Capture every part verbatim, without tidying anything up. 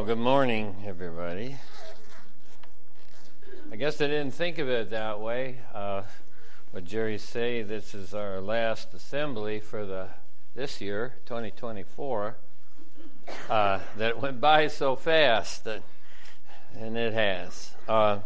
good morning, everybody. I guess I didn't think of it that way. Uh, what Jerry say, this is our last assembly for the this year, twenty twenty-four. Uh, that went by so fast, that, and it has. Uh,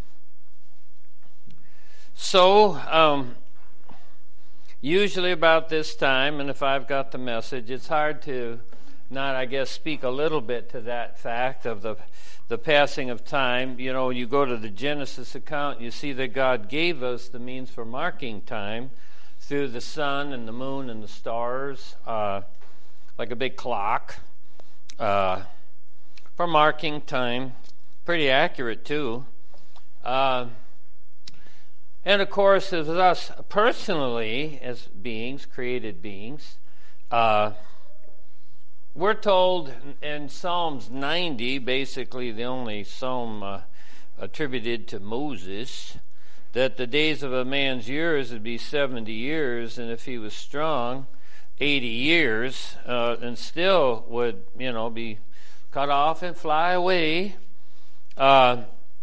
so, um, usually about this time, and if I've got the message, it's hard to not, I guess, speak a little bit to that fact of the the passing of time. You know, you go to the Genesis account, you see that God gave us the means for marking time through the sun and the moon and the stars, uh, like a big clock, uh, for marking time. Pretty accurate, too. Uh, and, of course, as us personally, as beings, created beings, uh, we're told in Psalms ninety, basically the only psalm uh, attributed to Moses, that the days of a man's years would be seventy years, and if he was strong, eighty years, uh, and still would, you know, be cut off and fly away. Uh,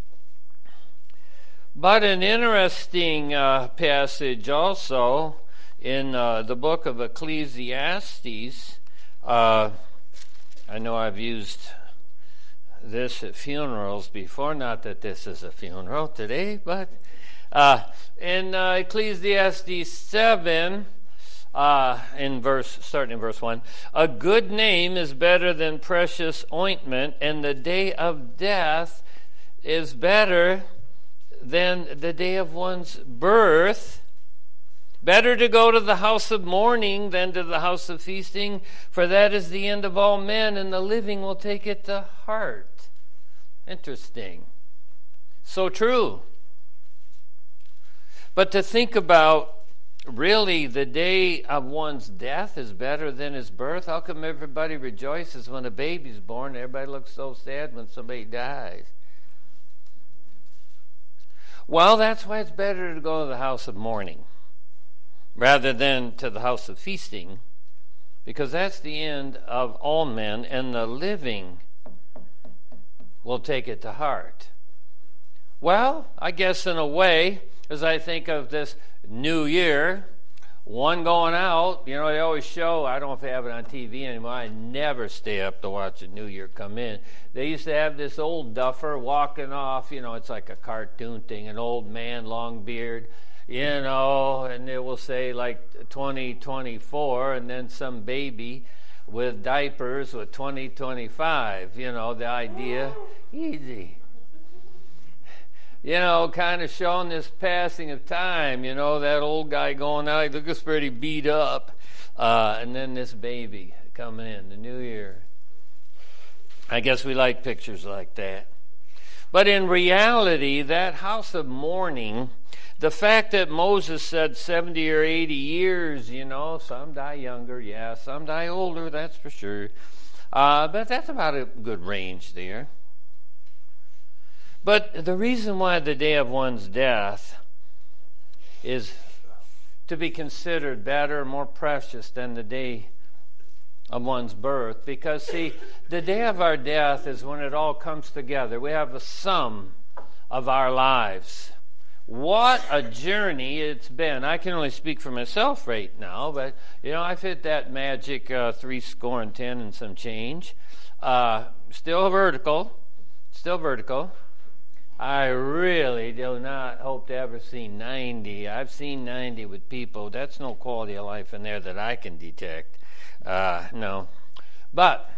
but an interesting uh, passage also in uh, the book of Ecclesiastes. Uh, I know I've used this at funerals before, not that this is a funeral today, but uh, in uh, Ecclesiastes seven, uh, in verse, starting in verse one, a good name is better than precious ointment, and the day of death is better than the day of one's birth. Better to go to the house of mourning than to the house of feasting, for that is the end of all men, and the living will take it to heart. Interesting. So true. But to think about, really, the day of one's death is better than his birth. How come everybody rejoices when a baby's born? Everybody looks so sad when somebody dies. Well, that's why it's better to go to the house of mourning rather than to the house of feasting, because that's the end of all men, and the living will take it to heart. Well, I guess in a way, as I think of this new year, one going out, you know, they always show, I don't know if they have it on T V anymore, I never stay up to watch the new year come in. They used to have this old duffer walking off, you know, it's like a cartoon thing, an old man, long beard, you know, and it will say like twenty twenty-four, and then some baby with diapers with twenty twenty-five, you know, the idea, easy. You know, kind of showing this passing of time, you know, that old guy going out, he looks pretty beat up, uh, and then this baby coming in, the new year. I guess we like pictures like that. But in reality, that house of mourning, the fact that Moses said seventy or eighty years, you know, some die younger, yeah, some die older, that's for sure. Uh, but that's about a good range there. But the reason why the day of one's death is to be considered better, more precious than the day of one's birth, because, see, the day of our death is when it all comes together. We have a sum of our lives. What a journey it's been. I can only speak for myself right now, but, you know, I've hit that magic uh, three score and ten and some change. Uh, still vertical. Still vertical. I really do not hope to ever see ninety. I've seen ninety with people. That's no quality of life in there that I can detect. Uh, no. But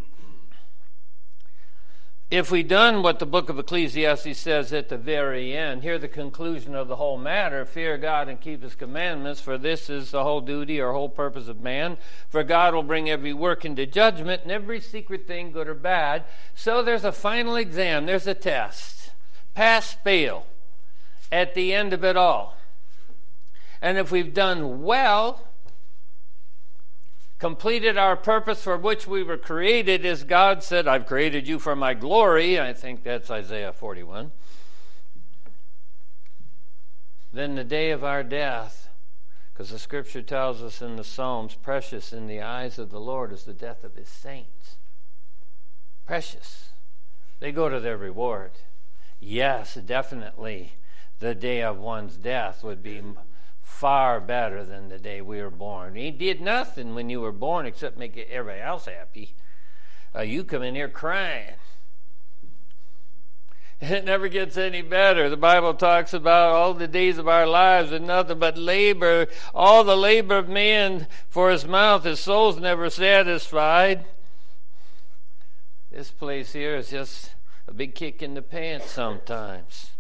if we've done what the book of Ecclesiastes says at the very end, hear the conclusion of the whole matter, fear God and keep his commandments, for this is the whole duty or whole purpose of man. For God will bring every work into judgment, and every secret thing, good or bad. So there's a final exam, there's a test. Pass, fail, at the end of it all. And if we've done well, completed our purpose for which we were created, as God said, I've created you for my glory. I think that's Isaiah forty-one. Then the day of our death, because the scripture tells us in the Psalms, precious in the eyes of the Lord is the death of his saints. Precious. they go to their reward. Yes, definitely, the day of one's death would be far better than the day we were born. He did nothing when you were born except make everybody else happy. Uh, you come in here crying. It never gets any better. The Bible talks about all the days of our lives and nothing but labor. All the labor of man for his mouth, his soul's never satisfied. This place here is just a big kick in the pants sometimes.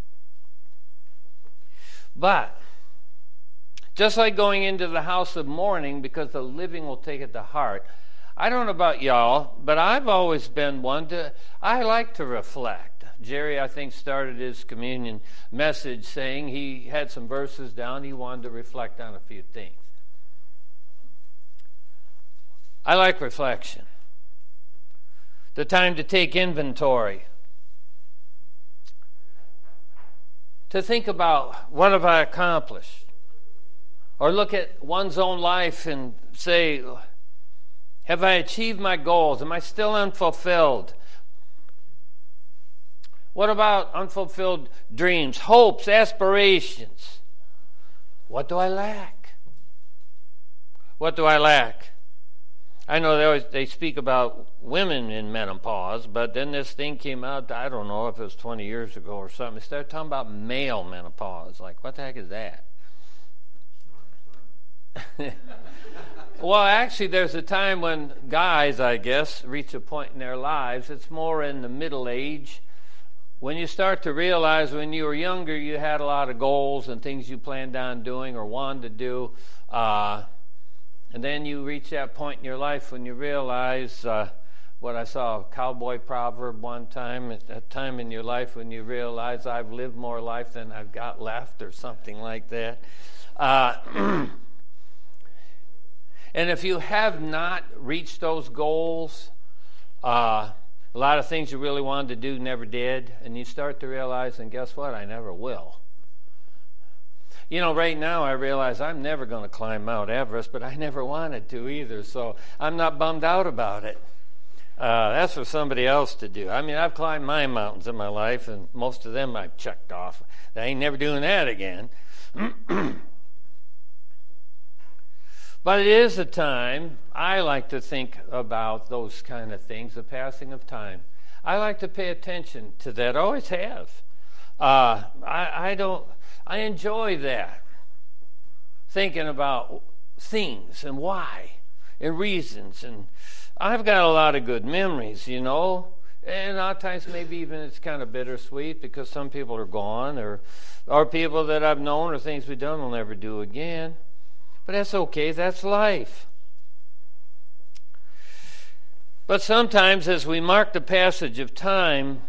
But just like going into the house of mourning, because the living will take it to heart. I don't know about y'all, but I've always been one to, I like to reflect. Jerry, I think, started his communion message saying he had some verses down. He wanted to reflect on a few things. I like reflection. The time to take inventory. To think about, what have I accomplished? Or look at one's own life and say, have I achieved my goals? Am I still unfulfilled? What about unfulfilled dreams, hopes, aspirations? What do I lack? What do I lack? I know they always they speak about women in menopause, but then this thing came out, I don't know if it was twenty years ago or something. They started talking about male menopause. Like, what the heck is that? Well, actually, there's a time when guys, I guess, reach a point in their lives. It's more in the middle age. When you start to realize when you were younger, you had a lot of goals and things you planned on doing or wanted to do. Uh, and then you reach that point in your life when you realize, uh, what I saw, a cowboy proverb one time, at a time in your life when you realize I've lived more life than I've got left or something like that. Uh, and if you have not reached those goals, uh, a lot of things you really wanted to do never did, and you start to realize, and guess what? I never will. You know, right now I realize I'm never going to climb Mount Everest, but I never wanted to either, so I'm not bummed out about it. Uh, that's for somebody else to do. I mean, I've climbed my mountains in my life, and most of them I've checked off. I ain't never doing that again. But it is a time, I like to think about those kind of things, the passing of time. I like to pay attention to that. I always have. Uh, I, I don't, I enjoy that. Thinking about things and why and reasons. And I've got a lot of good memories, you know. And a lot of times maybe even it's kind of bittersweet because some people are gone or, or people that I've known or things we've done will never do again. But that's okay, that's life. But sometimes as we mark the passage of time,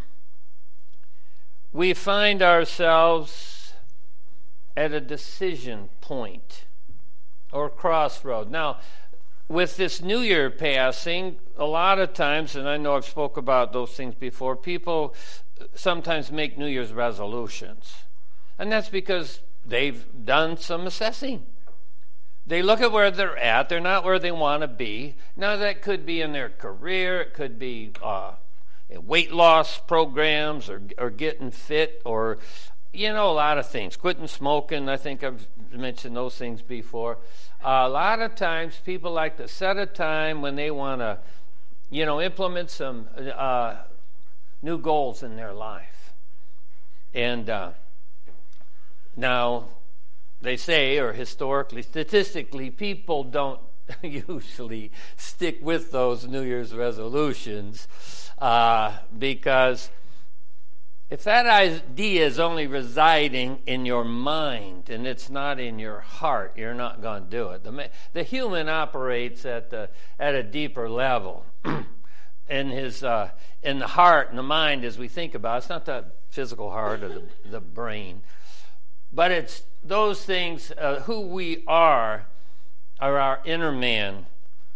we find ourselves at a decision point or crossroad. Now, with this New Year passing, a lot of times, and I know I've spoke about those things before, people sometimes make New Year's resolutions. And that's because they've done some assessing. They look at where they're at. They're not where they want to be. Now, that could be in their career. It could be uh, weight loss programs or, or getting fit or, you know, a lot of things. Quitting smoking. I think I've mentioned those things before. Uh, a lot of times people like to set a time when they want to, you know, implement some uh, new goals in their life. And uh, now... they say, or historically, statistically, people don't usually stick with those New Year's resolutions uh, because if that idea is only residing in your mind and it's not in your heart, you're not going to do it. The, the human operates at the at a deeper level in his uh, in the heart and the mind as we think about it. It's not the physical heart or the, the brain, but it's those things, uh, who we are, are our inner man,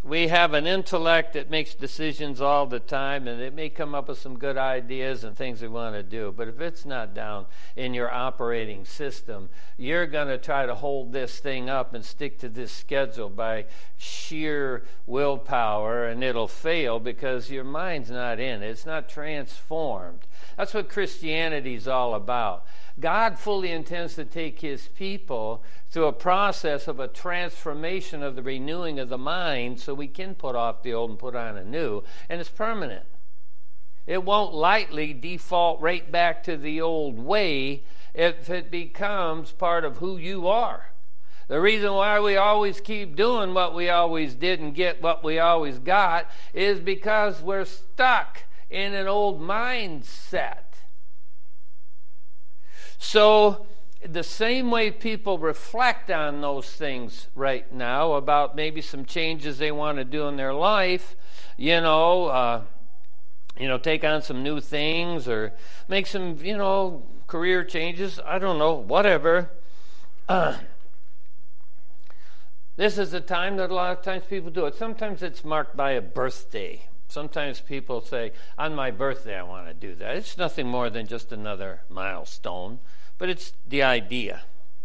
we have an intellect that makes decisions all the time, and it may come up with some good ideas and things we want to do. But if it's not down in your operating system, you're going to try to hold this thing up and stick to this schedule by sheer willpower, and it'll fail because your mind's not in it. It's not transformed. That's what Christianity is all about. God fully intends to take his people through a process of a transformation of the renewing of the mind so we can put off the old and put on a new, and it's permanent. It won't lightly default right back to the old way if it becomes part of who you are. The reason why we always keep doing what we always did and get what we always got is because we're stuck in an old mindset. So the same way people reflect on those things right now about maybe some changes they want to do in their life, you know, uh, you know, take on some new things or make some, you know, career changes, I don't know, whatever. Uh, this is the time that a lot of times people do it. Sometimes it's marked by a birthday. Sometimes people say, on my birthday I want to do that. It's nothing more than just another milestone, but it's the idea.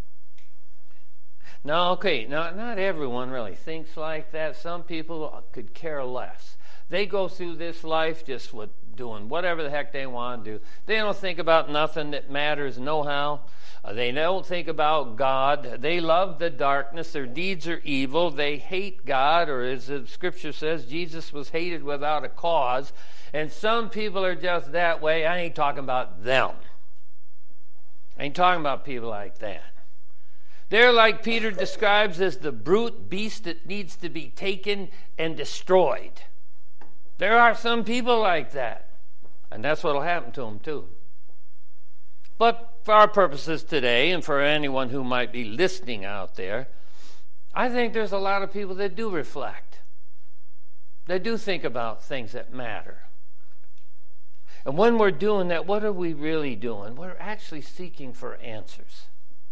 Now, okay, now not everyone really thinks like that. Some people could care less. They go through this life just with doing whatever the heck they want to do. They don't think about nothing that matters no how. Uh, they don't think about God. They love the darkness. Their deeds are evil. They hate God, or as the scripture says, Jesus was hated without a cause. And some people are just that way. I ain't talking about them. I ain't talking about people like that. They're like Peter describes as the brute beast that needs to be taken and destroyed. There are some people like that. And that's what will happen to them too. But for our purposes today, and for anyone who might be listening out there, I think there's a lot of people that do reflect. They do think about things that matter. And when we're doing that, what are we really doing? We're actually seeking for answers.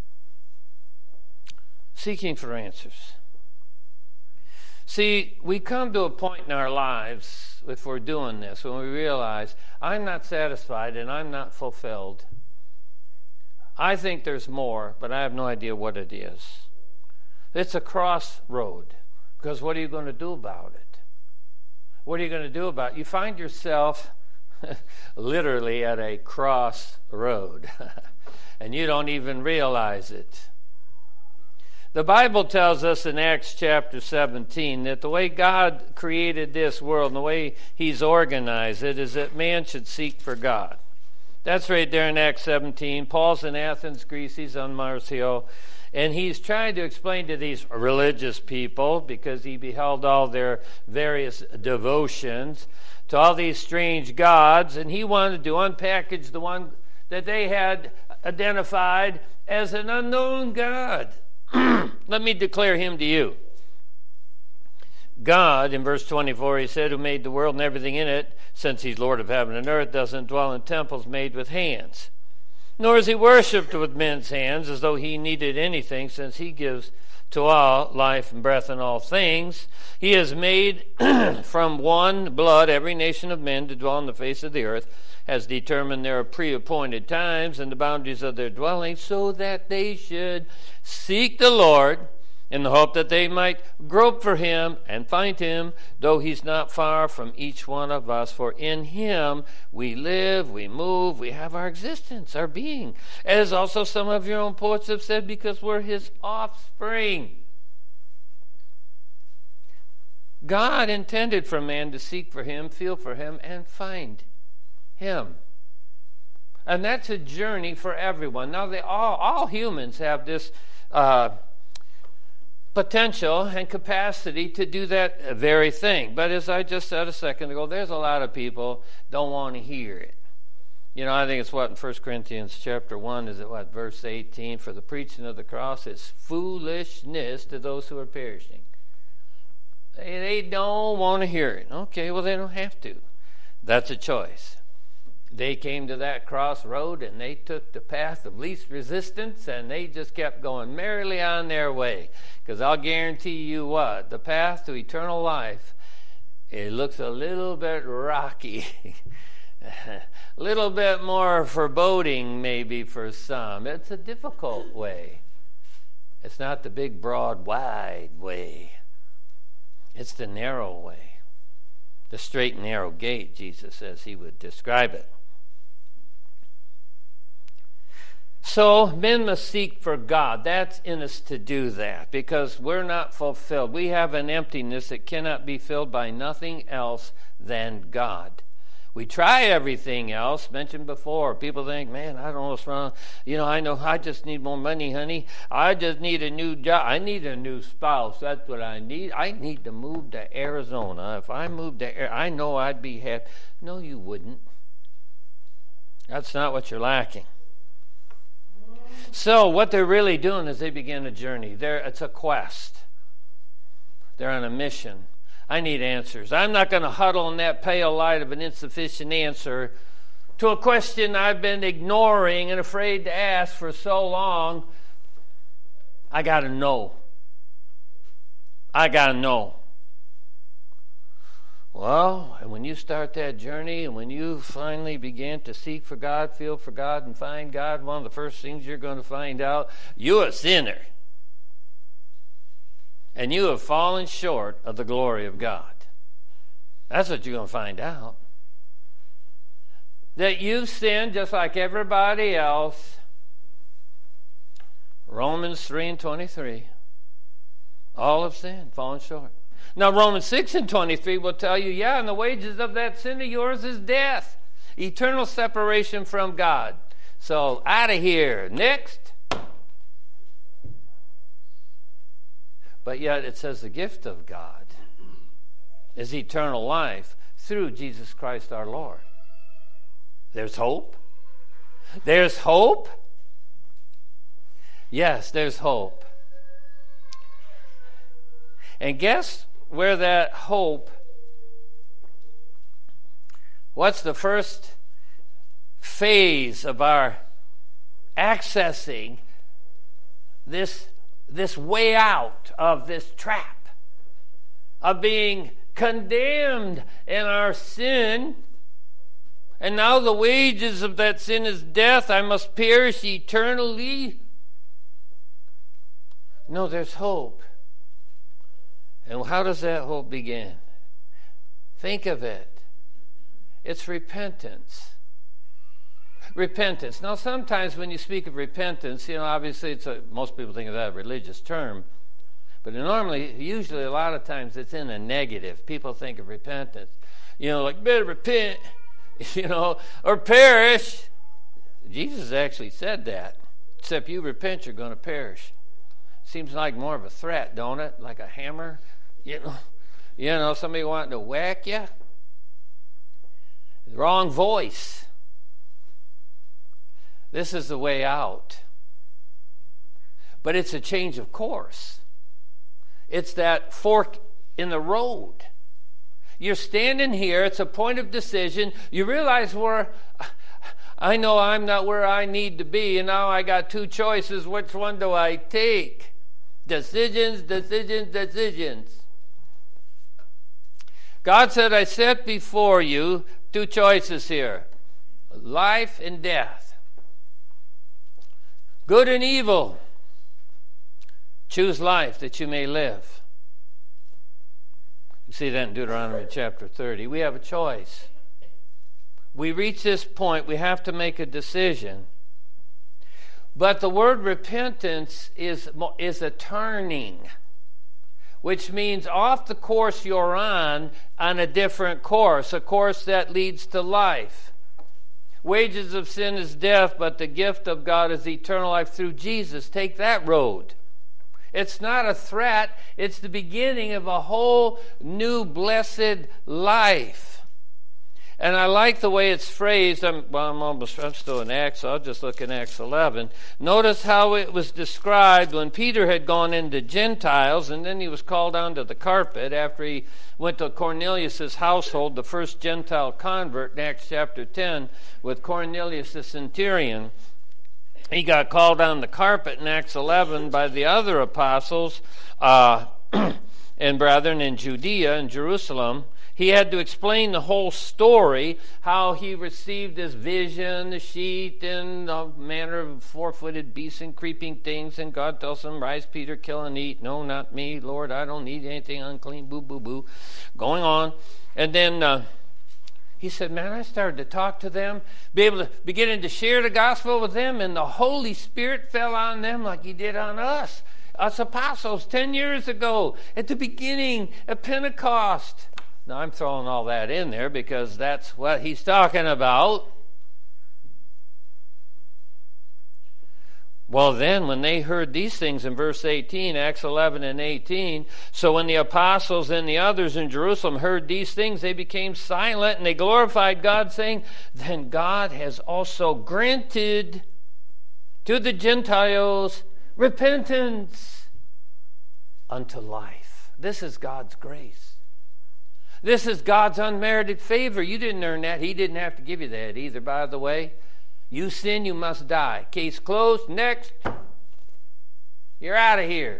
Seeking for answers. See, we come to a point in our lives, if we're doing this, when we realize, I'm not satisfied and I'm not fulfilled. I think there's more, but I have no idea what it is. It's a crossroad, because what are you going to do about it? What are you going to do about it? You find yourself literally at a crossroad, and you don't even realize it. The Bible tells us in Acts chapter seventeen that the way God created this world and the way he's organized it is that man should seek for God. That's right there in Acts seventeen. Paul's in Athens, Greece. He's on Mars Hill. And he's trying to explain to these religious people, because he beheld all their various devotions to all these strange gods, and he wanted to unpackage the one that they had identified as an unknown God. Let me declare him to you. God, in verse twenty-four, he said, who made the world and everything in it, since he's Lord of heaven and earth, doesn't dwell in temples made with hands. Nor is he worshipped with men's hands as though he needed anything, since he gives to all life and breath and all things. He has made from one blood every nation of men to dwell on the face of the earth, has determined their pre-appointed times and the boundaries of their dwelling, so that they should seek the Lord in the hope that they might grope for him and find him, though he's not far from each one of us. For in him we live, we move, we have our existence, our being. As also some of your own poets have said, because we're his offspring. God intended for man to seek for him, feel for him, and find him. And that's a journey for everyone. Now, they all, all humans have this uh, potential and capacity to do that very thing. But as I just said a second ago, there's a lot of people don't want to hear it. You know, I think it's what in First Corinthians chapter one, is it what, verse eighteen, for the preaching of the cross is foolishness to those who are perishing. They, they don't want to hear it. Okay, well, they don't have to. That's a choice. They came to that crossroad and they took the path of least resistance and they just kept going merrily on their way. Because I'll guarantee you what, the path to eternal life, it looks a little bit rocky. A little bit more foreboding maybe for some. It's a difficult way. It's not the big, broad, wide way. It's the narrow way. The straight and narrow gate, Jesus says he would describe it. So men must seek for God. That's in us to do that because we're not fulfilled. We have an emptiness that cannot be filled by nothing else than God. We try everything else, mentioned before. People think, man, I don't know what's wrong. You know, I know I just need more money, honey. I just need a new job. I need a new spouse. That's what I need. I need to move to Arizona. If I moved to Arizona, I know I'd be happy. No, you wouldn't. That's not what you're lacking. So what they're really doing is they begin a journey. They're, it's a quest. They're on a mission. I need answers. I'm not going to huddle in that pale light of an insufficient answer to a question I've been ignoring and afraid to ask for so long. I got to know. I got to know. Well, and when you start that journey and when you finally begin to seek for God, feel for God, and find God, one of the first things you're going to find out, you're a sinner. And you have fallen short of the glory of God. That's what you're going to find out. That you've sinned just like everybody else. Romans three and twenty-three. All have sinned, fallen short. Now Romans six and twenty-three will tell you, yeah, and the wages of that sin of yours is death. Eternal separation from God. So out of here. Next. But yet it says the gift of God is eternal life through Jesus Christ our Lord. There's hope. There's hope. Yes, there's hope. And guess where that hope, what's the first phase of our accessing this this way out of this trap of being condemned in our sin, and now the wages of that sin is death, I must perish eternally? No, there's hope. And how does that hope begin? Think of it. It's repentance. Repentance. Now, sometimes when you speak of repentance, you know, obviously it's a, most people think of that a religious term, but normally, usually a lot of times it's in a negative. People think of repentance, you know, like better repent, you know, or perish. Jesus actually said that. Except you repent, you're going to perish. Seems like more of a threat, don't it? Like a hammer, you know, you know, somebody wanting to whack you. Wrong voice. This is the way out. But it's a change of course. It's that fork in the road. You're standing here. It's a point of decision. You realize where, I know I'm not where I need to be, and now I got two choices. Which one do I take? Decisions, decisions, decisions. God said, I set before you two choices here. Life and death. Good and evil. Choose life that you may live. You see that in Deuteronomy chapter thirty. We have a choice. We reach this point, we have to make a decision. But the word repentance is, is a turning, which means off the course you're on, on a different course, a course that leads to life. Wages of sin is death, but the gift of God is eternal life through Jesus. Take that road. It's not a threat. It's the beginning of a whole new blessed life. And I like the way it's phrased. I'm, well, I'm almost, I'm still in Acts, so I'll just look in Acts eleven. Notice how it was described when Peter had gone into Gentiles, and then he was called onto the carpet after he went to Cornelius' household, the first Gentile convert in Acts chapter ten with Cornelius the centurion. He got called on the carpet in Acts eleven by the other apostles uh, and brethren in Judea and Jerusalem. He had to explain the whole story, how he received his vision, the sheet, and the manner of four-footed beasts and creeping things. And God tells him, rise, Peter, kill and eat. No, not me, Lord, I don't need anything unclean, boo, boo, boo. Going on. And then uh, he said, man, I started to talk to them, be able to beginning to share the gospel with them, and the Holy Spirit fell on them like he did on us, us apostles, ten years ago, at the beginning of Pentecost. Now, I'm throwing all that in there because that's what he's talking about. Well, then, when they heard these things in verse eighteen, Acts eleven and eighteen, so when the apostles and the others in Jerusalem heard these things, they became silent and they glorified God, saying, then God has also granted to the Gentiles repentance unto life. This is God's grace. This is God's unmerited favor. You didn't earn that. He didn't have to give you that either, by the way. You sin, you must die. Case closed. Next. You're out of here.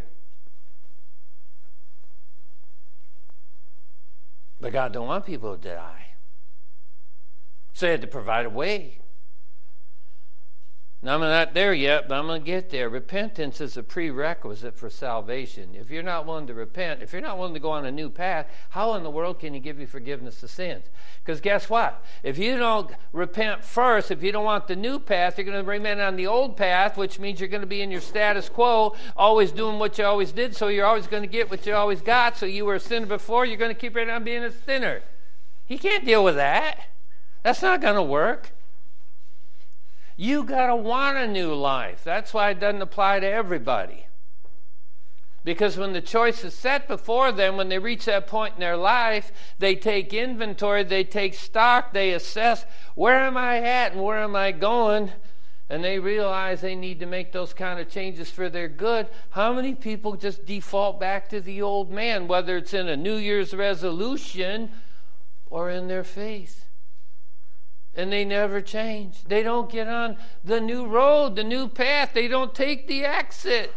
But God don't want people to die. So he had to provide a way. Now, I'm not there yet, but I'm going to get there. Repentance is a prerequisite for salvation. If you're not willing to repent, if you're not willing to go on a new path, how in the world can he give you forgiveness of sins? Because guess what? If you don't repent first, if you don't want the new path, you're going to remain on the old path, which means you're going to be in your status quo, always doing what you always did, so you're always going to get what you always got. So you were a sinner before, you're going to keep right on being a sinner. He can't deal with that. That's not going to work. You got to want a new life. That's why it doesn't apply to everybody. Because when the choice is set before them, when they reach that point in their life, they take inventory, they take stock, they assess, where am I at and where am I going? And they realize they need to make those kind of changes for their good. How many people just default back to the old man, whether it's in a New Year's resolution or in their faith? And they never change. They don't get on the new road, the new path. They don't take the exit.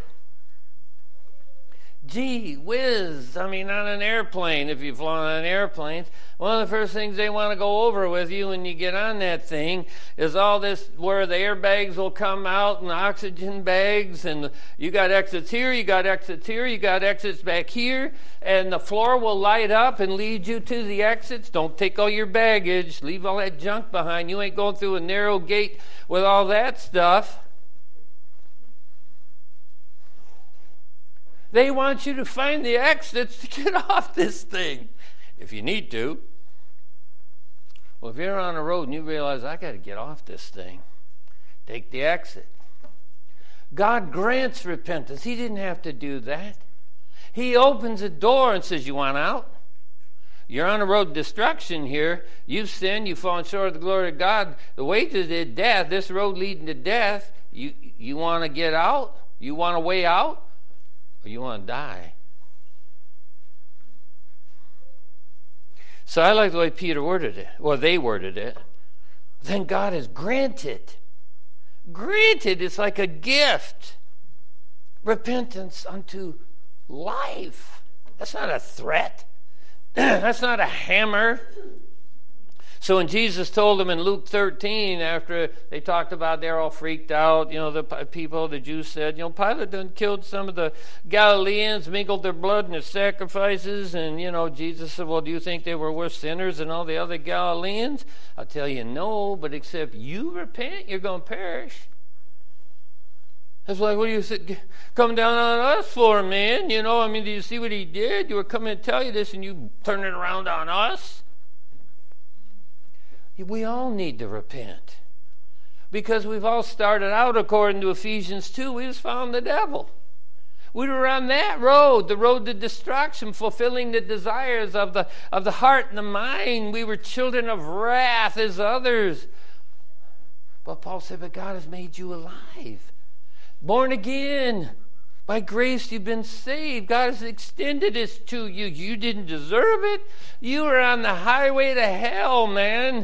Gee whiz. I mean, on an airplane, if you've flown on airplanes, one of the first things they want to go over with you when you get on that thing is all this where the airbags will come out and the oxygen bags, and you got exits here, you got exits here, you got exits back here, and the floor will light up and lead you to the exits. Don't take all your baggage. Leave all that junk behind. You ain't going through a narrow gate with all that stuff. They want you to find the exits to get off this thing, if you need to. Well, if you're on a road and you realize, I got to get off this thing, take the exit. God grants repentance. He didn't have to do that. He opens a door and says, you want out? You're on a road to destruction here. You've sinned. You've fallen short of the glory of God. The wages is death. This road leading to death. You, you want to get out? You want a way out? Or you want to die? So I like the way Peter worded it. Well, they worded it. Then God has granted. Granted, it's like a gift. Repentance unto life. That's not a threat. That's not a hammer. So when Jesus told them in Luke thirteen, after they talked about they're all freaked out, you know, the people, the Jews said, you know, Pilate done killed some of the Galileans, mingled their blood in their sacrifices, and, you know, Jesus said, well, do you think they were worse sinners than all the other Galileans? I'll tell you, no, but except you repent, you're going to perish. It's like, what do you think? Come down on us for, man? You know, I mean, do you see what he did? You were coming to tell you this, and you turn it around on us? We all need to repent. Because we've all started out, according to Ephesians two, we just found the devil. We were on that road, the road to destruction, fulfilling the desires of the, of the heart and the mind. We were children of wrath as others. But Paul said, but God has made you alive. Born again. By grace you've been saved. God has extended this to you. You didn't deserve it. You were on the highway to hell, man.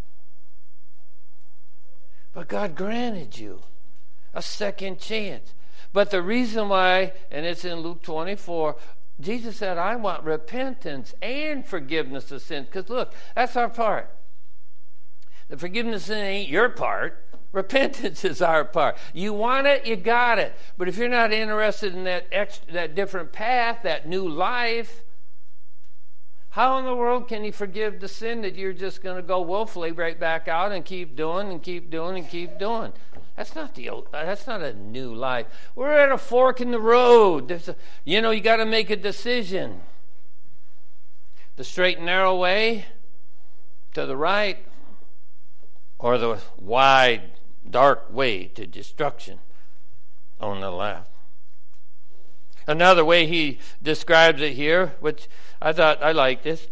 But God granted you a second chance. But the reason why, and it's in Luke twenty-four, Jesus said, I want repentance and forgiveness of sins. Because look, that's our part. The forgiveness of sin ain't your part. Repentance is our part. You want it, you got it. But if you're not interested in that extra, that different path, that new life, how in the world can you forgive the sin that you're just going to go willfully right back out and keep doing and keep doing and keep doing? That's not the old, that's not a new life. We're at a fork in the road. There's a, you know, you got to make a decision. The straight and narrow way to the right, or the wide, dark way to destruction on the left. Another way he describes it here, which I thought I liked this.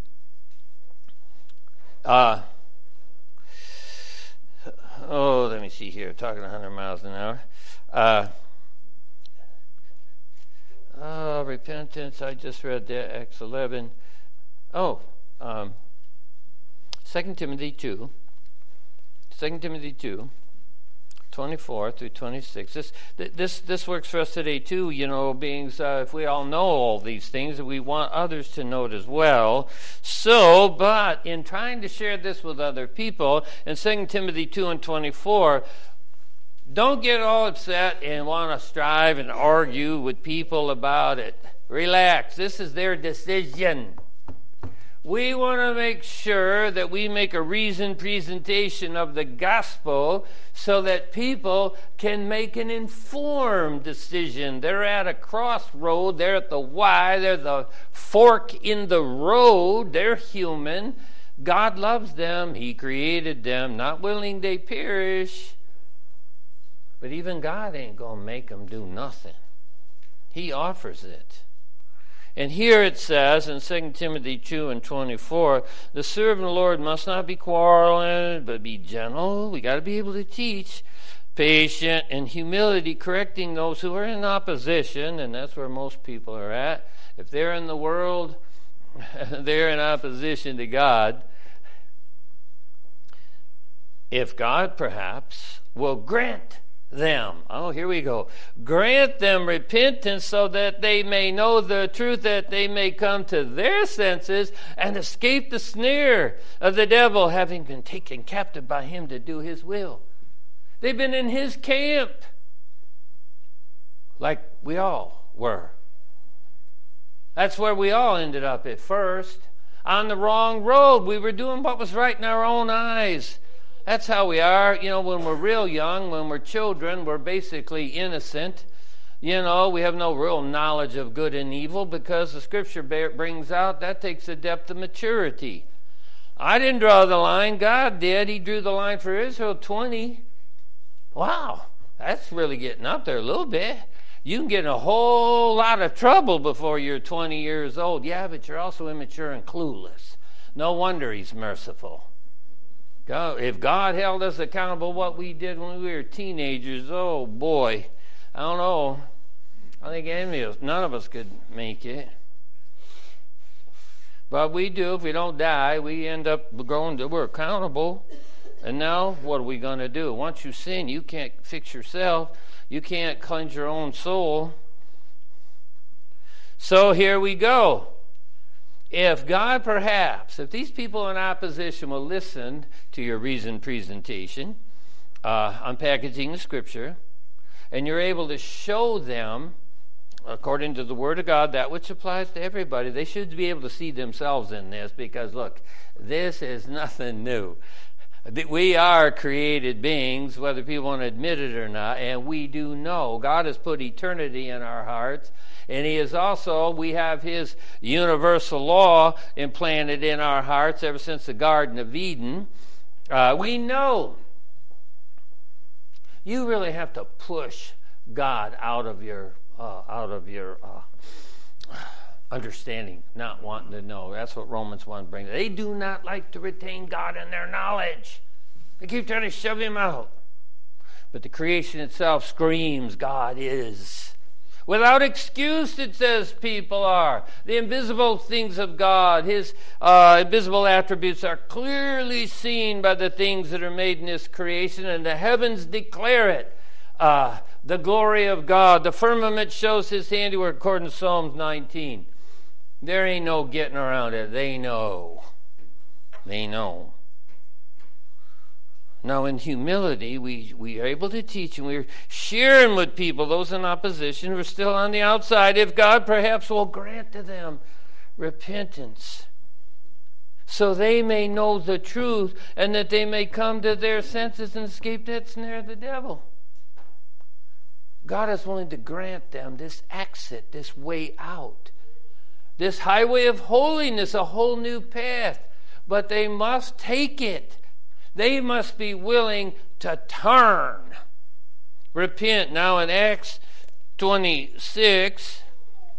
uh, oh, let me see here. Talking one hundred miles an hour. Uh, oh, repentance. I just read that, Acts eleven. Oh, um, Second Timothy two. Second Timothy two. twenty-four through twenty-six. This this this works for us today too. You know, being uh, if we all know all these things, we want others to know it as well. So, but in trying to share this with other people, in Second Timothy two and twenty-four, don't get all upset and want to strive and argue with people about it. Relax. This is their decision. We want to make sure that we make a reasoned presentation of the gospel so that people can make an informed decision. They're at a crossroad. They're at the Y. They're the fork in the road. They're human. God loves them. He created them. Not willing they perish. But even God ain't going to make them do nothing. He offers it. And here it says in Second Timothy two and twenty-four, the servant of the Lord must not be quarreling, but be gentle. We got to be able to teach, patient, and humility, correcting those who are in opposition, and that's where most people are at. If they're in the world, they're in opposition to God. If God, perhaps, will grant them. Oh, here we go. Grant them repentance so that they may know the truth, that they may come to their senses and escape the snare of the devil, having been taken captive by him to do his will. They've been in his camp like we all were. That's where we all ended up at first. On the wrong road. We were doing what was right in our own eyes. That's how we are. You know, when we're real young, when we're children, we're basically innocent. You know, we have no real knowledge of good and evil because the Scripture brings out that takes a depth of maturity. I didn't draw the line. God did. He drew the line for Israel, twenty. Wow, that's really getting up there a little bit. You can get in a whole lot of trouble before you're twenty years old. Yeah, but you're also immature and clueless. No wonder he's merciful. God, if God held us accountable what we did when we were teenagers, oh boy, I don't know. I think any of us, none of us could make it. But we do. If we don't die, we end up going to, we're accountable. And now, what are we going to do? Once you sin, you can't fix yourself. You can't cleanse your own soul. So here we go. If God perhaps, if these people in opposition will listen to your reasoned presentation, uh, unpackaging the Scripture, and you're able to show them, according to the Word of God, that which applies to everybody, they should be able to see themselves in this because, look, this is nothing new. We are created beings, whether people want to admit it or not, and we do know God has put eternity in our hearts, and He is also, we have His universal law implanted in our hearts ever since the Garden of Eden. Uh, we know you really have to push God out of your uh, out of your uh, understanding, not wanting to know. That's what Romans one brings. They do not like to retain God in their knowledge. They keep trying to shove him out. But the creation itself screams, God is. Without excuse, it says, people are. The invisible things of God, his uh, invisible attributes are clearly seen by the things that are made in this creation, and the heavens declare it. Uh, the glory of God. The firmament shows his handiwork, according to Psalms nineteen. There ain't no getting around it. They know. They know. Now, in humility, we, we are able to teach, and we're sharing with people, those in opposition who are still on the outside, if God perhaps will grant to them repentance, so they may know the truth, and that they may come to their senses and escape that snare of the devil. God is willing to grant them this exit, this way out, this highway of holiness, a whole new path, but they must take it. They must be willing to turn. Repent. Now in Acts twenty-six,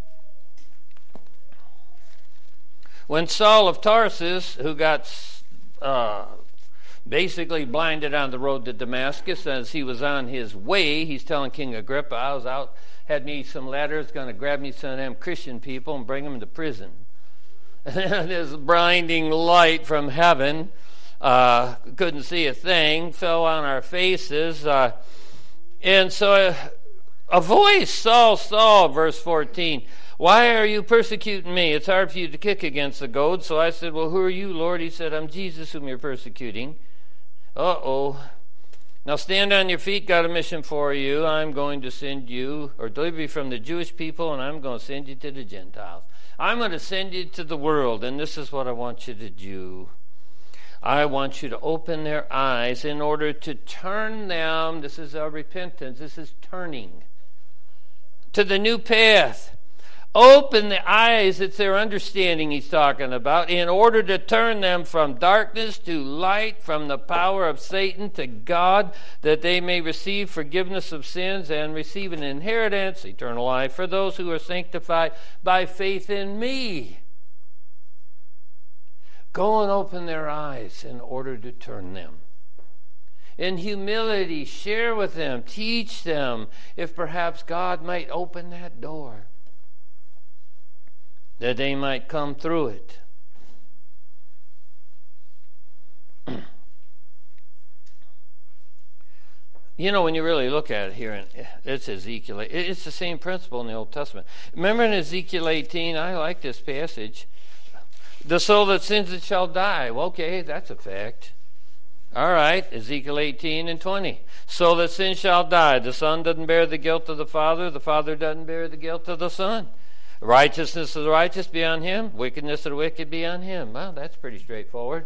when Saul of Tarsus, who got uh, basically blinded on the road to Damascus, as he was on his way, he's telling King Agrippa, I was out, had me some letters, going to grab me some of them Christian people and bring them to prison. And this blinding light from heaven, Uh, couldn't see a thing, fell on our faces. Uh, and so a, a voice, Saul, Saul, verse fourteen, why are you persecuting me? It's hard for you to kick against the goad. So I said, well, who are you, Lord? He said, I'm Jesus whom you're persecuting. Uh-oh. Now stand on your feet, got a mission for you. I'm going to send you, or deliver you from the Jewish people, and I'm going to send you to the Gentiles. I'm going to send you to the world, and this is what I want you to do. I want you to open their eyes in order to turn them, this is our repentance, this is turning, to the new path. Open the eyes, it's their understanding he's talking about, in order to turn them from darkness to light, from the power of Satan to God, that they may receive forgiveness of sins and receive an inheritance, eternal life, for those who are sanctified by faith in me. Go and open their eyes in order to turn them. In humility, share with them, teach them, if perhaps God might open that door, that they might come through it. You know, when you really look at it here, it's Ezekiel. It's the same principle in the Old Testament. Remember in Ezekiel eighteen, I like this passage. The soul that sins, it shall die. Well, okay, that's a fact. All right, Ezekiel eighteen and twenty. Soul that sins shall die. The son doesn't bear the guilt of the father. The father doesn't bear the guilt of the son. Righteousness of the righteous be on him. Wickedness of the wicked be on him. Well, that's pretty straightforward.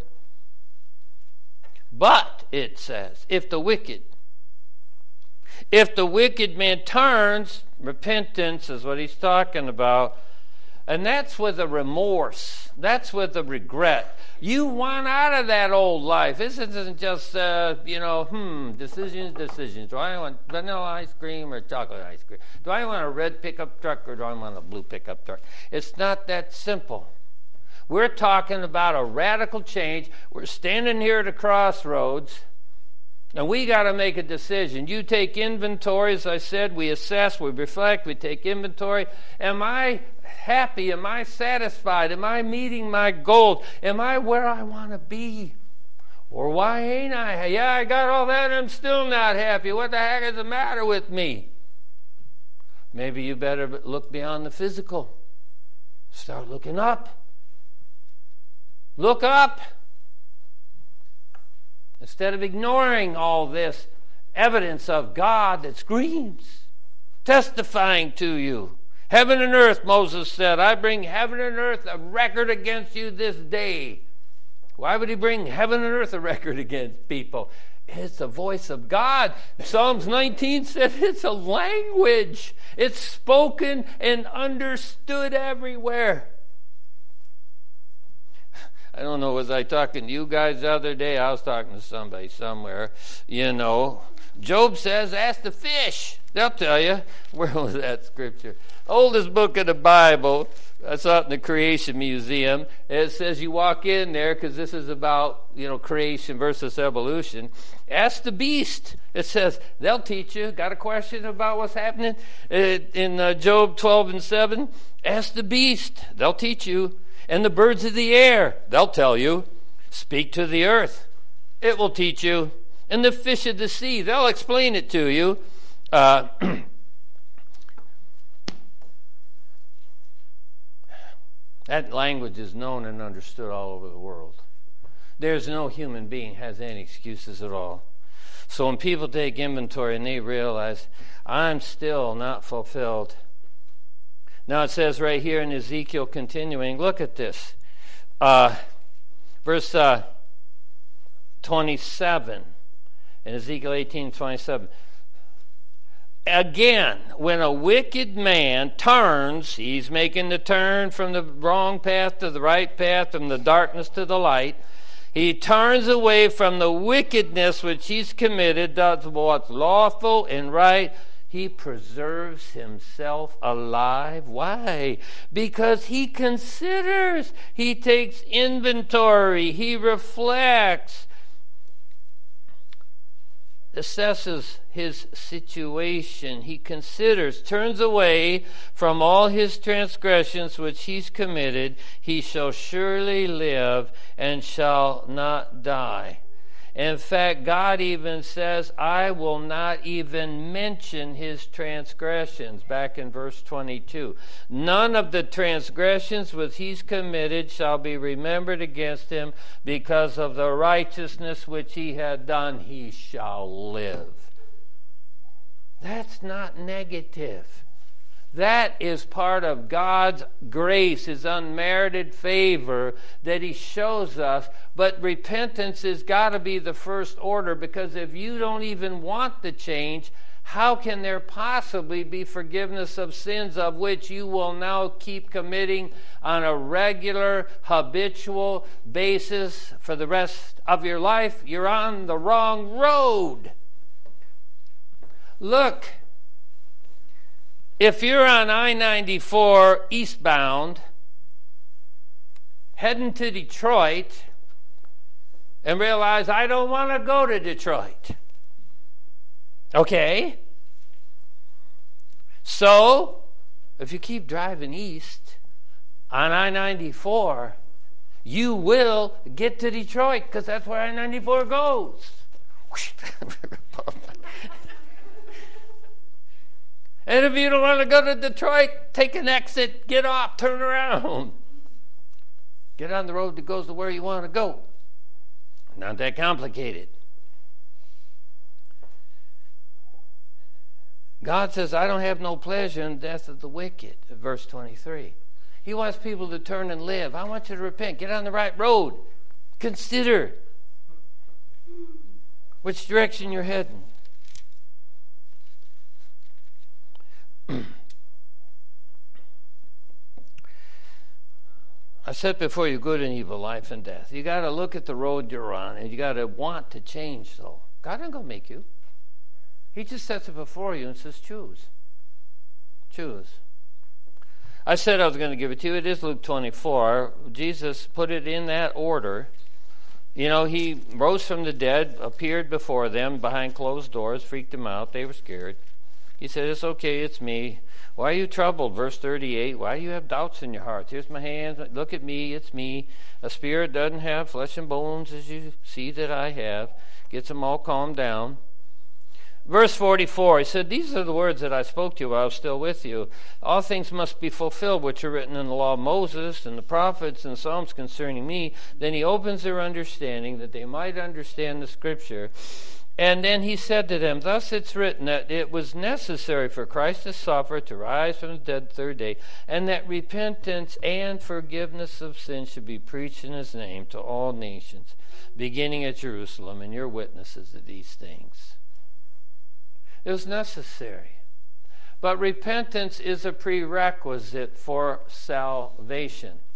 But, it says, if the wicked, if the wicked man turns, repentance is what he's talking about, and that's with a remorse. That's with a regret. You want out of that old life. This isn't just, uh, you know, hmm, decisions, decisions. Do I want vanilla ice cream or chocolate ice cream? Do I want a red pickup truck or do I want a blue pickup truck? It's not that simple. We're talking about a radical change. We're standing here at a crossroads, and we got to make a decision. You take inventory, as I said, we assess, we reflect, we take inventory. Am I happy? Am I satisfied? Am I meeting my goals? Am I where I want to be? Or why ain't I? Yeah, I got all that and I'm still not happy. What the heck is the matter with me? Maybe you better look beyond the physical. Start looking up. Look up. Instead of ignoring all this evidence of God that screams, testifying to you. Heaven and earth, Moses said, I bring heaven and earth a record against you this day. Why would he bring heaven and earth a record against people? It's the voice of God. Psalms nineteen said it's a language. It's spoken and understood everywhere. I don't know, was I talking to you guys the other day? I was talking to somebody somewhere. You know, Job says, ask the fish. They'll tell you. Where was that scripture? Oldest book of the Bible. I saw it in the Creation Museum. It says you walk in there, because this is about, you know, creation versus evolution. Ask the beast. It says, they'll teach you. Got a question about what's happening? In uh, Job twelve and seven, ask the beast. They'll teach you. And the birds of the air, they'll tell you. Speak to the earth. It will teach you. And the fish of the sea, they'll explain it to you. Uh, that language is known and understood all over the world. There's no human being has any excuses at all. So when people take inventory and they realize, I'm still not fulfilled. Now it says right here in Ezekiel continuing, look at this. Uh, verse uh, twenty-seven. In Ezekiel eighteen twenty-seven. Again, when a wicked man turns, he's making the turn from the wrong path to the right path, from the darkness to the light. He turns away from the wickedness which he's committed, does what's lawful and right. He preserves himself alive. Why? Because he considers, he takes inventory, he reflects, assesses his situation. He considers, turns away from all his transgressions which he's committed. He shall surely live and shall not die. In fact, God even says, I will not even mention his transgressions, back in verse twenty-two. None of the transgressions which he's committed shall be remembered against him, because of the righteousness which he had done, he shall live. That's not negative. That is part of God's grace, his unmerited favor that he shows us. But repentance has got to be the first order, because if you don't even want the change, how can there possibly be forgiveness of sins of which you will now keep committing on a regular, habitual basis for the rest of your life? You're on the wrong road. Look. If you're on I ninety-four eastbound, heading to Detroit, and realize, I don't want to go to Detroit. Okay? So, if you keep driving east on I ninety-four, you will get to Detroit, because that's where I ninety-four goes. And if you don't want to go to Detroit, take an exit, get off, turn around. Get on the road that goes to where you want to go. Not that complicated. God says, I don't have no pleasure in the death of the wicked, verse twenty-three. He wants people to turn and live. I want you to repent. Get on the right road. Consider which direction you're heading. I set before you good and evil, life and death. You got to look at the road you're on, and you got to want to change, though. God ain't going to make you. He just sets it before you and says, choose. Choose. I said I was going to give it to you. It is Luke twenty-four. Jesus put it in that order. You know, he rose from the dead, appeared before them behind closed doors, freaked them out. They were scared. He said, it's okay, it's me. Why are you troubled? Verse thirty-eight, why do you have doubts in your hearts? Here's my hands. Look at me, it's me. A spirit doesn't have flesh and bones as you see that I have. Gets them all calmed down. Verse forty-four, he said, these are the words that I spoke to you while I was still with you. All things must be fulfilled which are written in the law of Moses and the prophets and the Psalms concerning me. Then he opens their understanding that they might understand the scripture. And then he said to them, thus it's written that it was necessary for Christ to suffer, to rise from the dead the third day, and that repentance and forgiveness of sins should be preached in his name to all nations, beginning at Jerusalem, and you're witnesses of these things. It was necessary. But repentance is a prerequisite for salvation.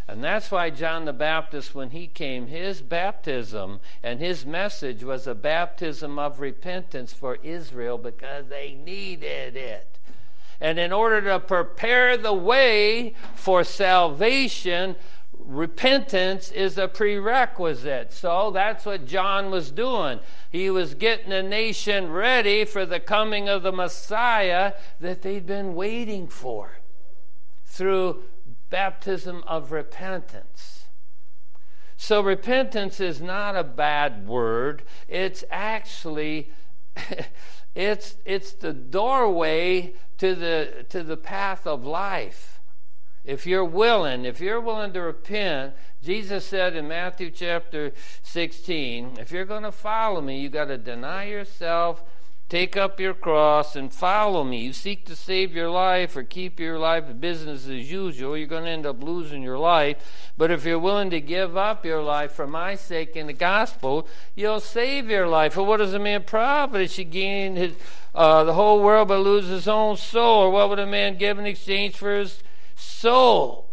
And that's why John the Baptist, when he came, his baptism and his message was a baptism of repentance for Israel because they needed it. And in order to prepare the way for salvation, repentance is a prerequisite. So that's what John was doing. He was getting the nation ready for the coming of the Messiah that they'd been waiting for through baptism of repentance. So repentance is not a bad word. It's actually it's it's the doorway to the to the path of life. If you're willing, if you're willing to repent, Jesus said in Matthew chapter sixteen, if you're going to follow me, you got to deny yourself, take up your cross, and follow me. You seek to save your life or keep your life business as usual, you're going to end up losing your life. But if you're willing to give up your life for my sake in the gospel, you'll save your life. For what does a man profit if he gain his, uh, the whole world but lose his own soul? Or what would a man give in exchange for his soul?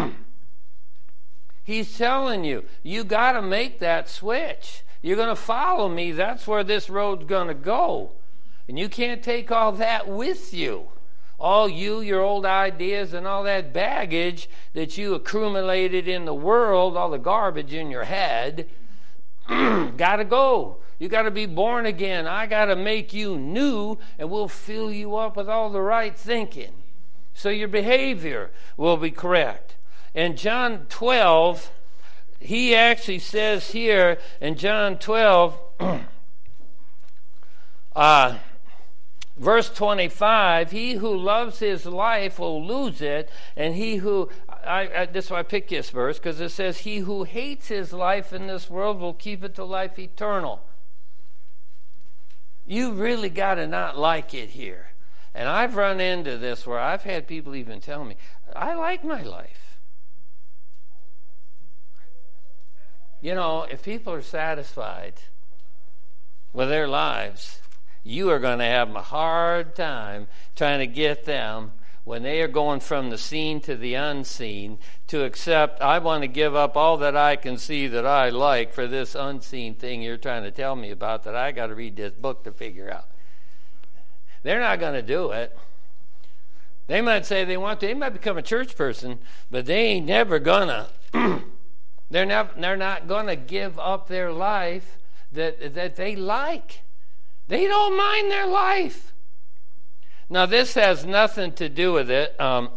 He's telling you, you got to make that switch. You're going to follow me. That's where this road's going to go. And you can't take all that with you. All you, your old ideas, and all that baggage that you accumulated in the world, all the garbage in your head, got to go. You got to be born again. I got to make you new, and we'll fill you up with all the right thinking. So your behavior will be correct. In John twelve, he actually says here in John twelve, uh, verse twenty-five, he who loves his life will lose it, and he who, I, I, this is why I picked this verse, because it says, he who hates his life in this world will keep it to life eternal. You really got to not like it here. And I've run into this where I've had people even tell me, I like my life. You know, if people are satisfied with their lives, you are going to have a hard time trying to get them, when they are going from the seen to the unseen, to accept, I want to give up all that I can see that I like for this unseen thing you're trying to tell me about that I got to read this book to figure out. They're not going to do it. They might say they want to. They might become a church person, but they ain't never going to. They're not, they're not going to give up their life that, that they like. They don't mind their life. Now, this has nothing to do with it. Um,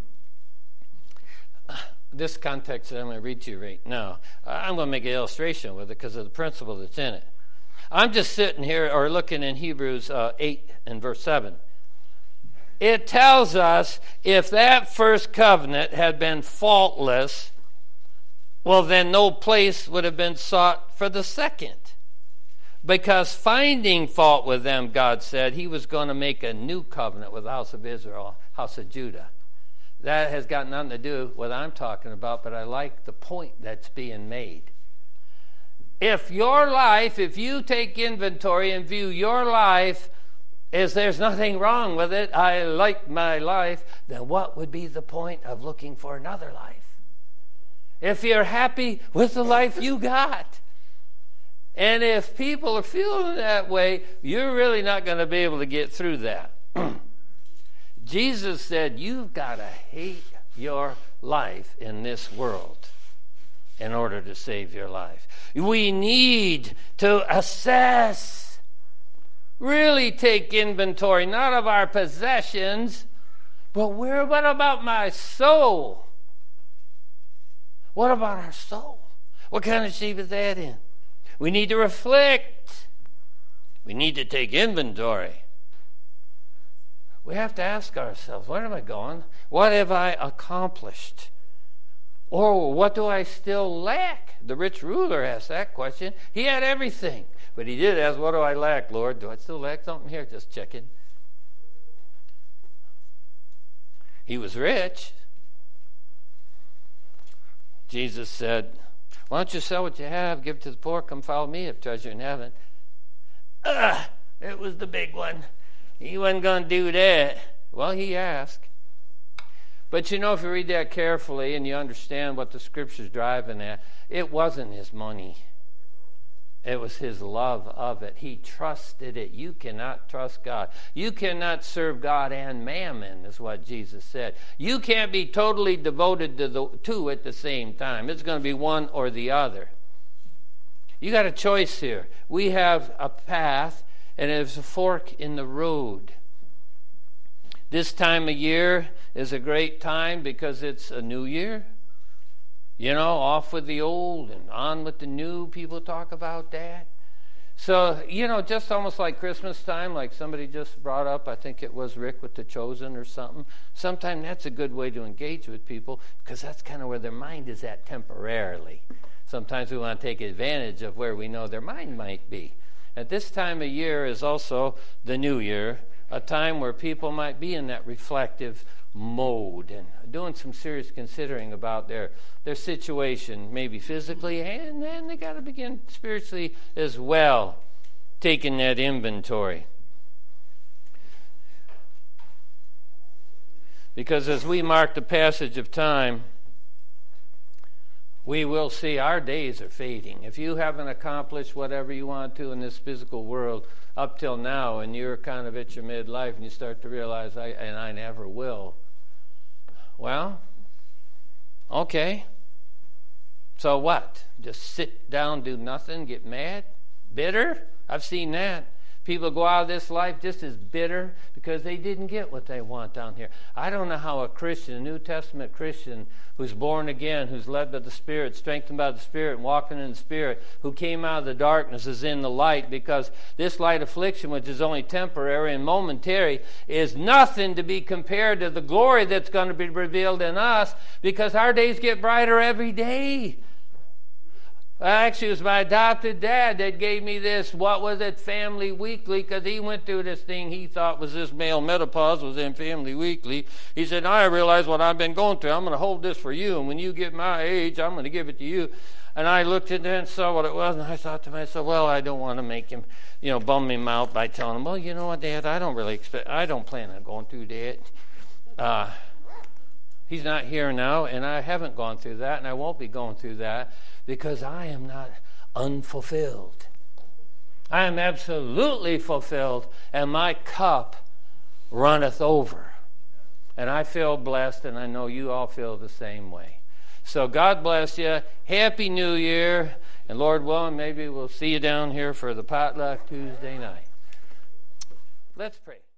this context that I'm going to read to you right now, I'm going to make an illustration with it because of the principle that's in it. I'm just sitting here or looking in Hebrews uh, eight and verse seven. It tells us if that first covenant had been faultless, well, then no place would have been sought for the second. Because finding fault with them, God said, he was going to make a new covenant with the house of Israel, house of Judah. That has got nothing to do with what I'm talking about, but I like the point that's being made. If your life, if you take inventory and view your life as there's nothing wrong with it, I like my life, then what would be the point of looking for another life? If you're happy with the life you got. And if people are feeling that way, you're really not going to be able to get through that. Jesus said, you've got to hate your life in this world in order to save your life. We need to assess, really take inventory, not of our possessions, but where, what about my soul? What about our soul? What kind of shape is that in? We need to reflect. We need to take inventory. We have to ask ourselves, where am I going? What have I accomplished? Or what do I still lack? The rich ruler asked that question. He had everything. But he did ask, what do I lack, Lord? Do I still lack something here? Just checking. He was rich. Jesus said, why don't you sell what you have, give it to the poor, come follow me, have treasure in heaven. Ugh, it was the big one. He wasn't going to do that. Well, he asked. But you know, if you read that carefully and you understand what the Scripture's driving at, it wasn't his money. It was his love of it. He trusted it. You cannot trust God. You cannot serve God and mammon, is what Jesus said. You can't be totally devoted to the two at the same time. It's going to be one or the other. You got a choice here. We have a path, and there's a fork in the road. This time of year is a great time because it's a new year. You know, off with the old and on with the new. People talk about that. So, you know, just almost like Christmas time, like somebody just brought up, I think it was Rick with The Chosen or something. Sometimes that's a good way to engage with people because that's kind of where their mind is at temporarily. Sometimes we want to take advantage of where we know their mind might be. At this time of year is also the new year, a time where people might be in that reflective mode and doing some serious considering about their their situation, maybe physically, and then they got to begin spiritually as well, taking that inventory. Because as we mark the passage of time, we will see our days are fading. If you haven't accomplished whatever you want to in this physical world up till now, and you're kind of at your midlife and you start to realize, I and I never will, well, okay. So what? Just sit down, do nothing, get mad? Bitter? I've seen that. People go out of this life just as bitter because they didn't get what they want down here. I don't know how a Christian, a New Testament Christian, who's born again, who's led by the Spirit, strengthened by the Spirit, and walking in the Spirit, who came out of the darkness is in the light, because this light affliction, which is only temporary and momentary, is nothing to be compared to the glory that's going to be revealed in us, because our days get brighter every day. Actually, it was my adopted dad that gave me this, what was it, Family Weekly, because he went through this thing he thought was this male menopause was in Family Weekly. He said, now I realize what I've been going through. I'm going to hold this for you, and when you get my age, I'm going to give it to you. And I looked at it and saw what it was, and I thought to myself, well, I don't want to make him, you know, bum him out by telling him, well, you know what, Dad, I don't really expect, I don't plan on going through that. Uh, he's not here now, and I haven't gone through that, and I won't be going through that, because I am not unfulfilled. I am absolutely fulfilled, and my cup runneth over. And I feel blessed, and I know you all feel the same way. So God bless you. Happy New Year. And Lord willing, maybe we'll see you down here for the potluck Tuesday night. Let's pray.